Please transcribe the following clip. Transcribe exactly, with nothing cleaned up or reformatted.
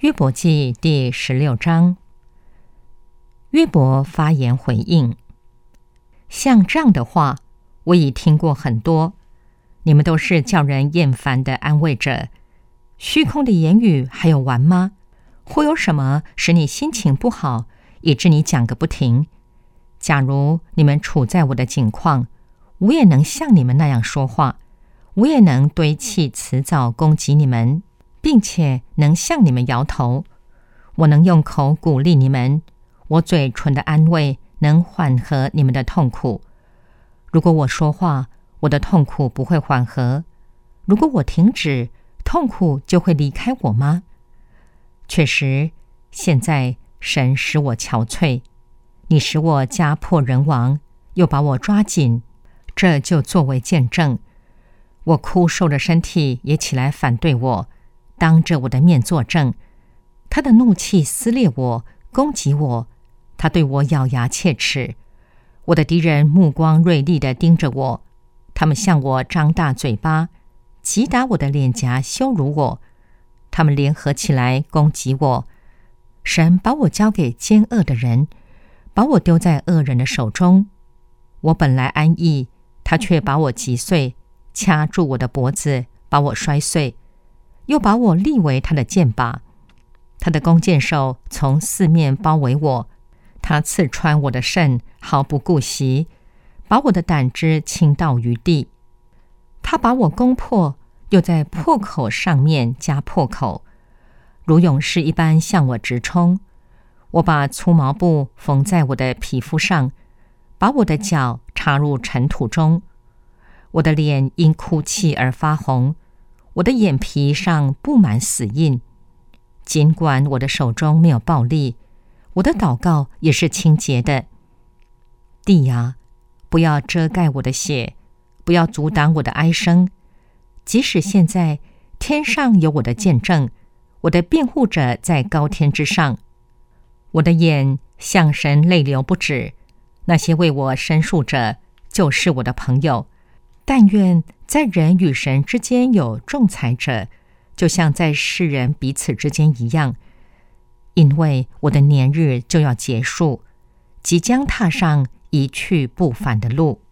约伯记第十六章，约伯发言回应。像这样的话，我已听过很多，你们都是叫人厌烦的安慰者。虚空的言语还有完吗？或有什么使你心情不好，以致你讲个不停？假如你们处在我的境况，我也能像你们那样说话，我也能堆砌辞藻攻击你们，并且能向你们摇头。我能用口鼓励你们，我嘴唇的安慰能缓和你们的痛苦。如果我说话，我的痛苦不会缓和；如果我停止，痛苦就会离开我吗？确实，现在神使我憔悴，你使我家破人亡，又把我抓紧，这就作为见证。我枯瘦的身体也起来反对我，当着我的面作证。他的怒气撕裂我，攻击我，他对我咬牙切齿。我的敌人目光锐利地盯着我，他们向我张大嘴巴，击打我的脸颊，羞辱我。他们联合起来攻击我。神把我交给奸恶的人，把我丢在恶人的手中。我本来安逸，他却把我击碎，掐住我的脖子，把我摔碎，又把我立为他的箭靶。他的弓箭手从四面包围我，他刺穿我的肾，毫不顾惜，把我的胆汁倾倒于地。他把我攻破，又在破口上面加破口，如勇士一般向我直冲。我把粗毛布缝在我的皮肤上，把我的脚插入尘土中。我的脸因哭泣而发红，我的眼皮上布满死印。尽管我的手中没有暴力，我的祷告也是清洁的。地啊，不要遮盖我的血，不要阻挡我的哀声。即使现在天上有我的见证，我的辩护者在高天之上。我的眼向神泪流不止，那些为我申诉者就是我的朋友。但愿在人与神之间有仲裁者，就像在世人彼此之间一样，因为我的年日就要结束，即将踏上一去不返的路。